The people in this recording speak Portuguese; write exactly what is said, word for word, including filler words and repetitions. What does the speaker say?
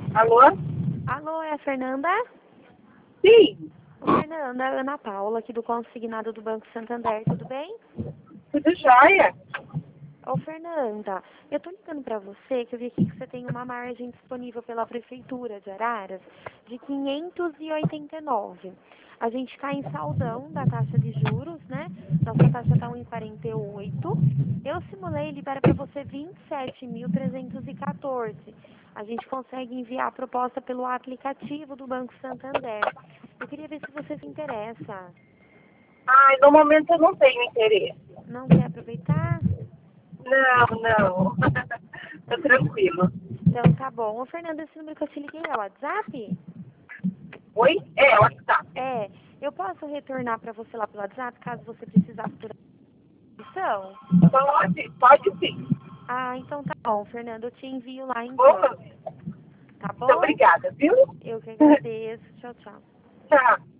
Alô? Alô, é a Fernanda? Sim, Ô, Fernanda, é a Ana Paula, aqui do Consignado do Banco Santander, tudo bem? tudo jóia. Ô, Fernanda, eu tô ligando pra você que eu vi aqui que você tem uma margem disponível pela Prefeitura de Araras de quinhentos e oitenta e nove. A gente está em saldão da taxa de juros, né? Nossa taxa está um vírgula quarenta e oito. Eu simulei e libera para você vinte e sete mil trezentos e quatorze. A gente consegue enviar a proposta pelo aplicativo do Banco Santander. Eu queria ver se você se interessa. Ai, no momento eu não tenho interesse. Não quer aproveitar? Não, não. Tô tranquilo. Então tá bom. Ô, Fernanda, esse número que eu te liguei é o WhatsApp? Oi? É, WhatsApp. É. Eu posso retornar para você lá pelo WhatsApp caso você precisar futura atenção? Pode, pode sim. Ah, então tá bom, Fernanda. Eu te envio lá Vou então. fazer. Tá Muito bom? obrigada, viu? Eu que agradeço. Tchau, tchau. Tchau.